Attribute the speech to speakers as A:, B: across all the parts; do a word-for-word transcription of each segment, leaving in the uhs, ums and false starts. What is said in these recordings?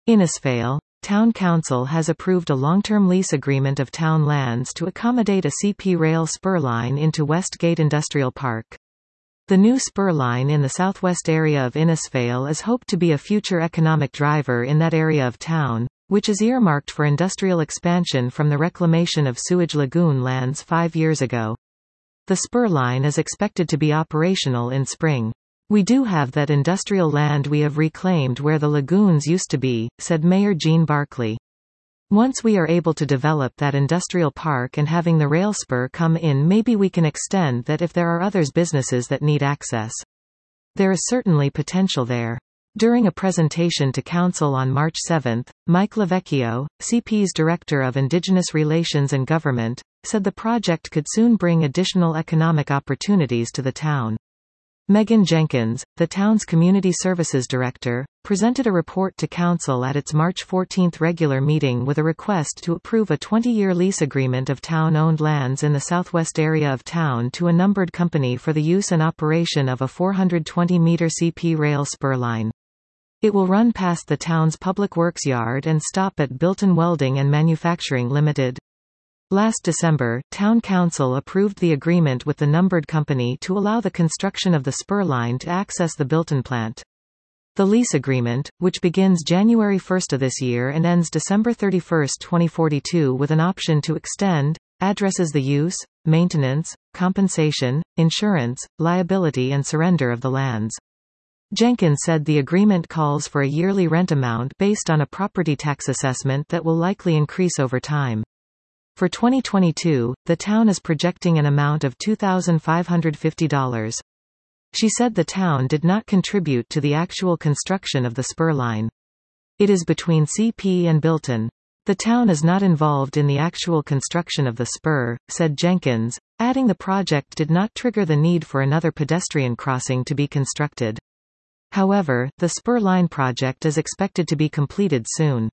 A: Innisfail. Town Council has approved a long-term lease agreement of town lands to accommodate a C P rail spur line into Westgate Industrial Park. The new spur line in the southwest area of Innisfail is hoped to be a future economic driver in that area of town, which is earmarked for industrial expansion from the reclamation of sewage lagoon lands five years ago. The spur line is expected to be operational in spring. "We do have that industrial land we have reclaimed where the lagoons used to be," said Mayor Gene Barclay. "Once we are able to develop that industrial park and having the rail spur come in, maybe we can extend that if there are others businesses that need access. There is certainly potential there." During a presentation to Council on March seventh, Mike Lavecchio, C P's Director of Indigenous Relations and Government, said the project could soon bring additional economic opportunities to the town. Megan Jenkins, the town's Community Services Director, presented a report to Council at its March fourteenth regular meeting with a request to approve a twenty-year lease agreement of town-owned lands in the southwest area of town to a numbered company for the use and operation of a four hundred twenty meter C P rail spur line. It will run past the town's Public Works Yard and stop at Bilton Welding and Manufacturing Limited. Last December, Town Council approved the agreement with the numbered company to allow the construction of the spur line to access the Bilton plant. The lease agreement, which begins January first of this year and ends December thirty-first, twenty forty-two with an option to extend, addresses the use, maintenance, compensation, insurance, liability and surrender of the lands. Jenkins said the agreement calls for a yearly rent amount based on a property tax assessment that will likely increase over time. For twenty twenty-two, the town is projecting an amount of two thousand five hundred fifty dollars. She said the town did not contribute to the actual construction of the spur line. It is between C P and Bilton. The town is not involved in the actual construction of the spur, said Jenkins, adding the project did not trigger the need for another pedestrian crossing to be constructed. However, the spur line project is expected to be completed soon.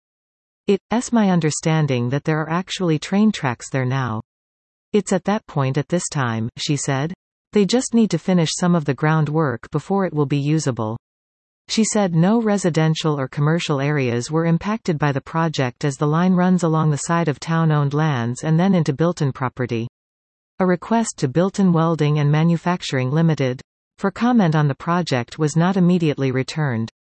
A: It's my understanding that there are actually train tracks there now. It's at that point at this time, she said. They just need to finish some of the groundwork before it will be usable. She said no residential or commercial areas were impacted by the project as the line runs along the side of town-owned lands and then into Bilton property. A request to Bilton Welding and Manufacturing Limited for comment on the project was not immediately returned.